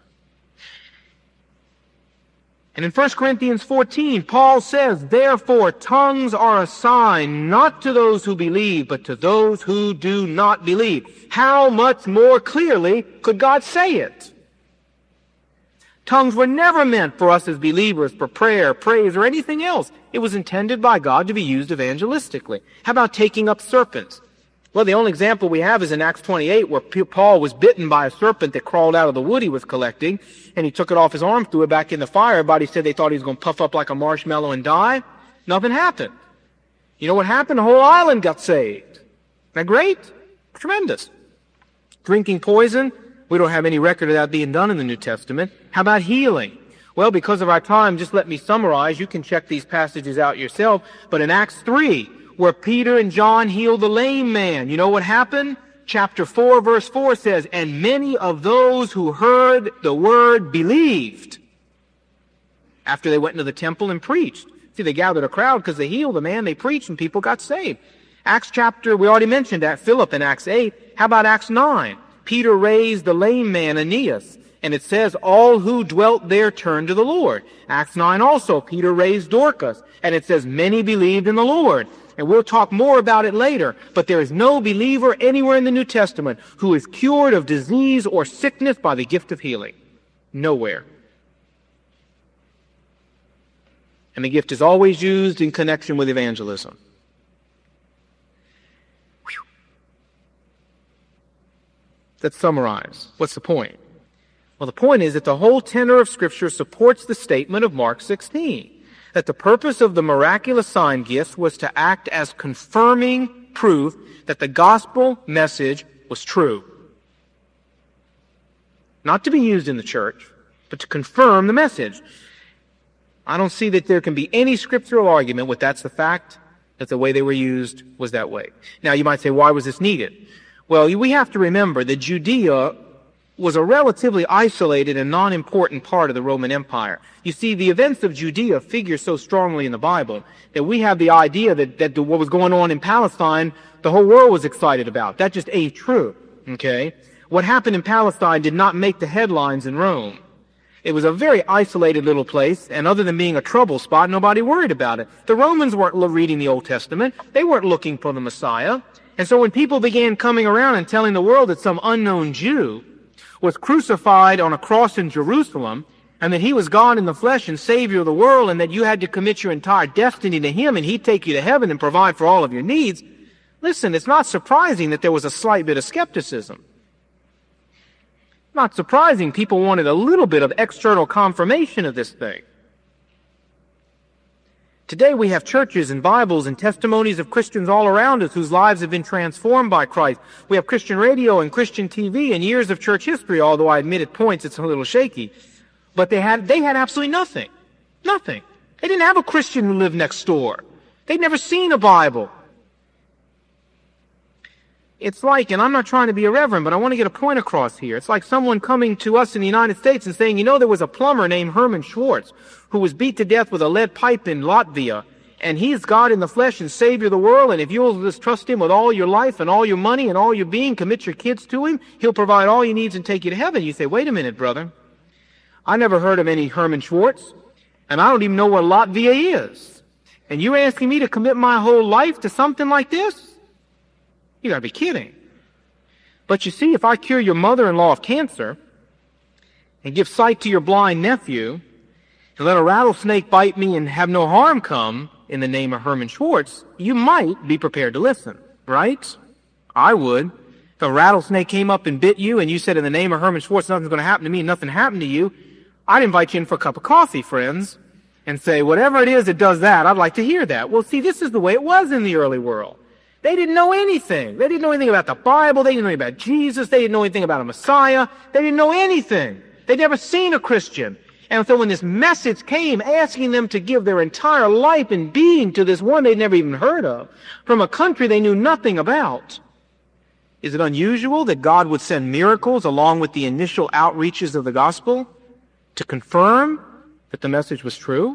And in First Corinthians fourteen, Paul says, Therefore, tongues are a sign not to those who believe, but to those who do not believe. How much more clearly could God say it? Tongues were never meant for us as believers for prayer, praise, or anything else. It was intended by God to be used evangelistically. How about taking up serpents? Well, the only example we have is in Acts twenty-eight, where Paul was bitten by a serpent that crawled out of the wood he was collecting, and he took it off his arm, threw it back in the fire. Everybody said they thought he was going to puff up like a marshmallow and die. Nothing happened. You know what happened? The whole island got saved. Isn't that great? Tremendous. Drinking poison, we don't have any record of that being done in the New Testament. How about healing? Well, because of our time, just let me summarize. You can check these passages out yourself. But in Acts three, where Peter and John healed the lame man, you know what happened? Chapter four, verse four says, and many of those who heard the word believed after they went into the temple and preached. See, they gathered a crowd because they healed the man, they preached, and people got saved. Acts chapter, we already mentioned that, Philip in Acts eight. How about Acts nine? Peter raised the lame man, Aeneas, and it says, all who dwelt there turned to the Lord. Acts nine also, Peter raised Dorcas, and it says, many believed in the Lord. And we'll talk more about it later, but there is no believer anywhere in the New Testament who is cured of disease or sickness by the gift of healing. Nowhere. And the gift is always used in connection with evangelism. Whew. Let's summarize. What's the point? Well, the point is that the whole tenor of Scripture supports the statement of Mark sixteen. That the purpose of the miraculous sign gifts was to act as confirming proof that the gospel message was true. Not to be used in the church, but to confirm the message. I don't see that there can be any scriptural argument with that's the fact, that the way they were used was that way. Now you might say, why was this needed? Well, we have to remember that Judea was a relatively isolated and non-important part of the Roman Empire. You see, the events of Judea figure so strongly in the Bible that we have the idea that, that the, what was going on in Palestine, the whole world was excited about. That just ain't true, okay? What happened in Palestine did not make the headlines in Rome. It was a very isolated little place, and other than being a trouble spot, nobody worried about it. The Romans weren't reading the Old Testament. They weren't looking for the Messiah. And so when people began coming around and telling the world that some unknown Jew was crucified on a cross in Jerusalem, and that he was God in the flesh and Savior of the world, and that you had to commit your entire destiny to him, and he'd take you to heaven and provide for all of your needs, listen, it's not surprising that there was a slight bit of skepticism. Not surprising people wanted a little bit of external confirmation of this thing. Today we have churches and Bibles and testimonies of Christians all around us whose lives have been transformed by Christ. We have Christian radio and Christian T V and years of church history, although I admit at points it's a little shaky. But they had, they had absolutely nothing. Nothing. They didn't have a Christian who lived next door. They'd never seen a Bible. It's like, and I'm not trying to be irreverent, but I want to get a point across here. It's like someone coming to us in the United States and saying, you know, there was a plumber named Herman Schwartz who was beat to death with a lead pipe in Latvia, and he's God in the flesh and Savior of the world, and if you'll just trust him with all your life and all your money and all your being, commit your kids to him, he'll provide all your needs and take you to heaven. You say, wait a minute, brother. I never heard of any Herman Schwartz, and I don't even know what Latvia is. And you're asking me to commit my whole life to something like this? You gotta be kidding. But you see, if I cure your mother-in-law of cancer and give sight to your blind nephew and let a rattlesnake bite me and have no harm come in the name of Herman Schwartz, you might be prepared to listen, right? I would. If a rattlesnake came up and bit you and you said in the name of Herman Schwartz nothing's going to happen to me and nothing happened to you, I'd invite you in for a cup of coffee, friends, and say, whatever it is that does that, I'd like to hear that. Well, see, this is the way it was in the early world. They didn't know anything. They didn't know anything about the Bible. They didn't know anything about Jesus. They didn't know anything about a Messiah. They didn't know anything. They'd never seen a Christian. And so when this message came asking them to give their entire life and being to this one they'd never even heard of, from a country they knew nothing about, is it unusual that God would send miracles along with the initial outreaches of the gospel to confirm that the message was true?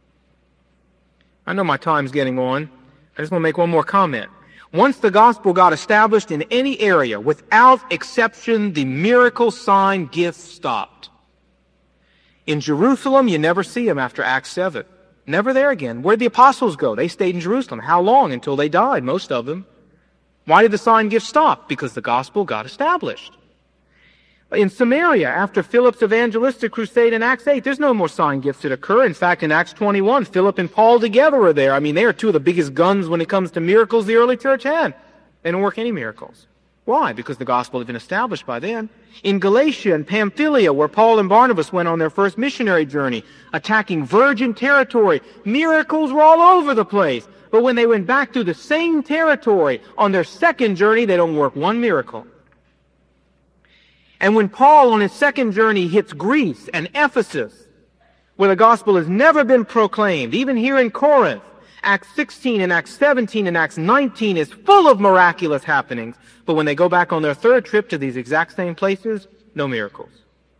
I know my time's getting on. I just want to make one more comment. Once the gospel got established in any area, without exception, the miracle sign gifts stopped. In Jerusalem, you never see them after Acts seven. Never there again. Where'd the apostles go? They stayed in Jerusalem. How long? Until they died, most of them. Why did the sign gifts stop? Because the gospel got established. In Samaria, after Philip's evangelistic crusade in Acts eight, there's no more sign gifts that occur. In fact, in Acts twenty-one, Philip and Paul together are there. I mean, they are two of the biggest guns when it comes to miracles the early church had. They don't work any miracles. Why? Because the gospel had been established by then. In Galatia and Pamphylia, where Paul and Barnabas went on their first missionary journey, attacking virgin territory, miracles were all over the place. But when they went back through the same territory on their second journey, they don't work one miracle. And when Paul on his second journey hits Greece and Ephesus, where the gospel has never been proclaimed, even here in Corinth, Acts sixteen and Acts seventeen and Acts nineteen is full of miraculous happenings. But when they go back on their third trip to these exact same places, no miracles.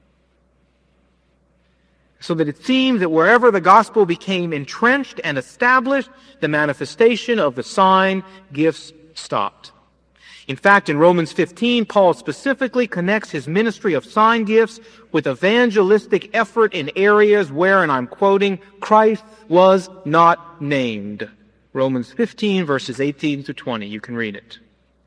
So that it seems that wherever the gospel became entrenched and established, the manifestation of the sign gifts stopped. In fact, in Romans fifteen, Paul specifically connects his ministry of sign gifts with evangelistic effort in areas where, and I'm quoting, Christ was not named. Romans fifteen, verses eighteen to twenty. You can read it.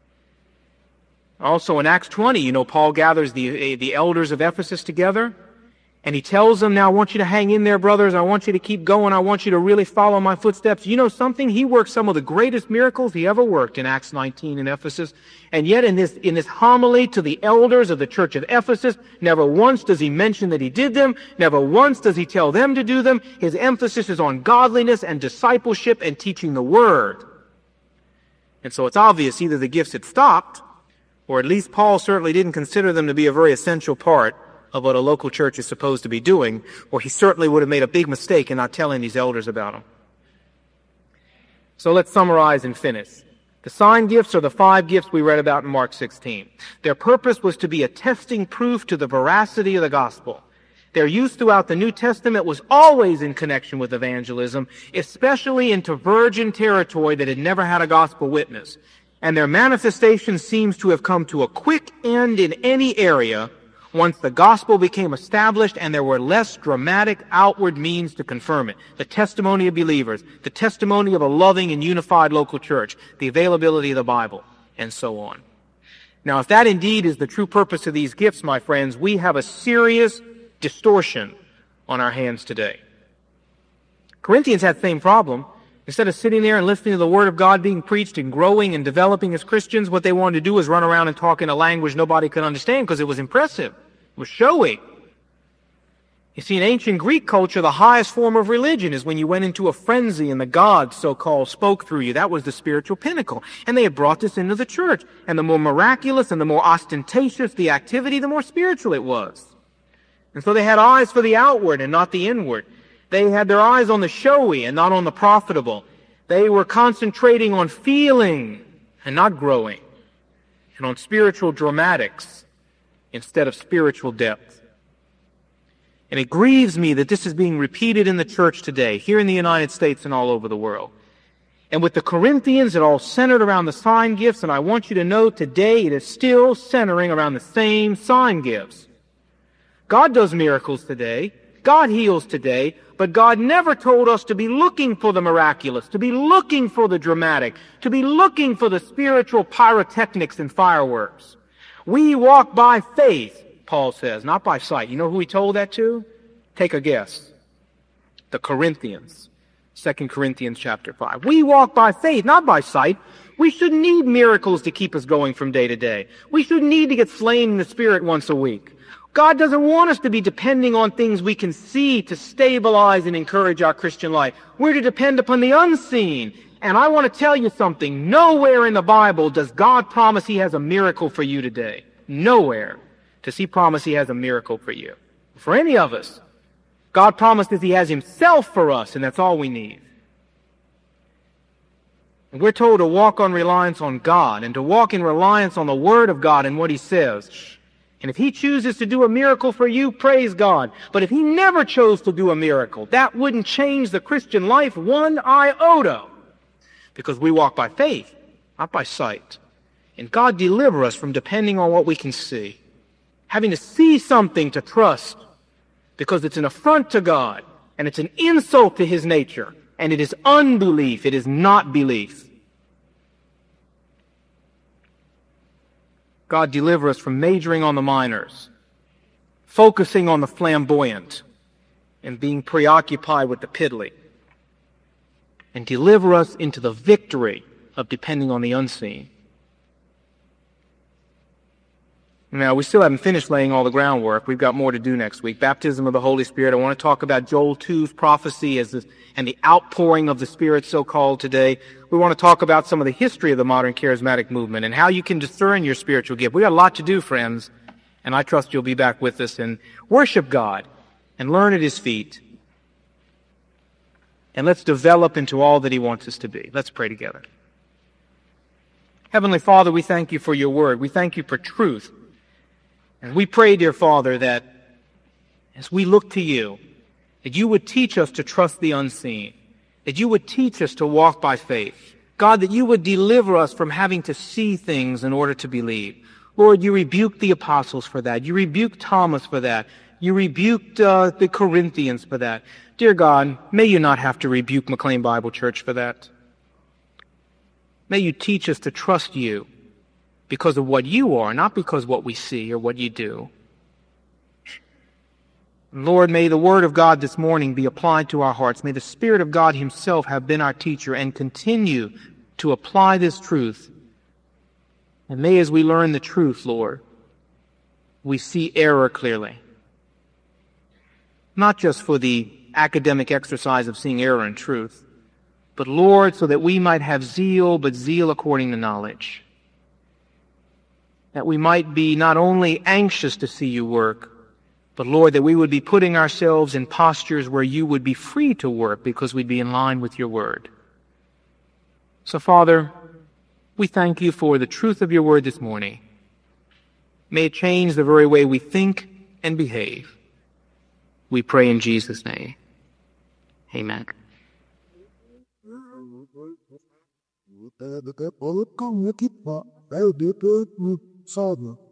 Also in Acts twenty, you know, Paul gathers the, the elders of Ephesus together, and he tells them, now I want you to hang in there, brothers. I want you to keep going. I want you to really follow my footsteps. You know something? He worked some of the greatest miracles he ever worked in Acts nineteen in Ephesus. And yet in this, in this homily to the elders of the church of Ephesus, never once does he mention that he did them. Never once does he tell them to do them. His emphasis is on godliness and discipleship and teaching the word. And so it's obvious either the gifts had stopped, or at least Paul certainly didn't consider them to be a very essential part of what a local church is supposed to be doing, or he certainly would have made a big mistake in not telling these elders about them. So let's summarize and finish. The sign gifts are the five gifts we read about in Mark sixteen. Their purpose was to be a testing proof to the veracity of the gospel. Their use throughout the New Testament was always in connection with evangelism, especially into virgin territory that had never had a gospel witness. And their manifestation seems to have come to a quick end in any area once the gospel became established and there were less dramatic outward means to confirm it. The testimony of believers, the testimony of a loving and unified local church, the availability of the Bible, and so on. Now, if that indeed is the true purpose of these gifts, my friends, we have a serious distortion on our hands today. Corinthians had the same problem. Instead of sitting there and listening to the Word of God being preached and growing and developing as Christians, what they wanted to do was run around and talk in a language nobody could understand because it was impressive. It was showy. You see, in ancient Greek culture, the highest form of religion is when you went into a frenzy and the gods, so-called, spoke through you. That was the spiritual pinnacle. And they had brought this into the church. And the more miraculous and the more ostentatious the activity, the more spiritual it was. And so they had eyes for the outward and not the inward. They had their eyes on the showy and not on the profitable. They were concentrating on feeling and not growing, and on spiritual dramatics instead of spiritual depth. And it grieves me that this is being repeated in the church today, here in the United States and all over the world. And with the Corinthians, it all centered around the sign gifts, and I want you to know today it is still centering around the same sign gifts. God does miracles today. God heals today, but God never told us to be looking for the miraculous, to be looking for the dramatic, to be looking for the spiritual pyrotechnics and fireworks. We walk by faith, Paul says, not by sight. You know who he told that to? Take a guess. The Corinthians. Second Corinthians chapter five. We walk by faith, not by sight. We shouldn't need miracles to keep us going from day to day. We shouldn't need to get slain in the Spirit once a week. God doesn't want us to be depending on things we can see to stabilize and encourage our Christian life. We're to depend upon the unseen. And I want to tell you something. Nowhere in the Bible does God promise He has a miracle for you today. Nowhere does He promise He has a miracle for you. For any of us, God promises He has Himself for us, and that's all we need. And we're told to walk on reliance on God and to walk in reliance on the Word of God and what He says. And if He chooses to do a miracle for you, praise God. But if He never chose to do a miracle, that wouldn't change the Christian life one iota. Because we walk by faith, not by sight. And God deliver us from depending on what we can see. Having to see something to trust, because it's an affront to God, and it's an insult to His nature, and it is unbelief, it is not belief. God deliver us from majoring on the minors, focusing on the flamboyant, and being preoccupied with the piddly. And deliver us into the victory of depending on the unseen. Now, we still haven't finished laying all the groundwork. We've got more to do next week. Baptism of the Holy Spirit. I want to talk about Joel two's prophecy as this, and the outpouring of the Spirit so-called today. We want to talk about some of the history of the modern charismatic movement and how you can discern your spiritual gift. We've got a lot to do, friends, and I trust you'll be back with us and worship God and learn at His feet. And let's develop into all that He wants us to be. Let's pray together. Heavenly Father, we thank You for Your word. We thank You for truth. And we pray, dear Father, that as we look to You, that You would teach us to trust the unseen, that You would teach us to walk by faith. God, that You would deliver us from having to see things in order to believe. Lord, You rebuked the apostles for that. You rebuked Thomas for that. You rebuked uh, the Corinthians for that. Dear God, may You not have to rebuke McLean Bible Church for that. May You teach us to trust You because of what You are, not because of what we see or what You do. Lord, may the Word of God this morning be applied to our hearts. May the Spirit of God Himself have been our teacher and continue to apply this truth. And may, as we learn the truth, Lord, we see error clearly. Not just for the academic exercise of seeing error in truth, but, Lord, so that we might have zeal, but zeal according to knowledge. That we might be not only anxious to see You work, but, Lord, that we would be putting ourselves in postures where You would be free to work because we'd be in line with Your word. So, Father, we thank You for the truth of Your word this morning. May it change the very way we think and behave. We pray in Jesus' name. Amen. Te de que por con equipa, el de que sabe.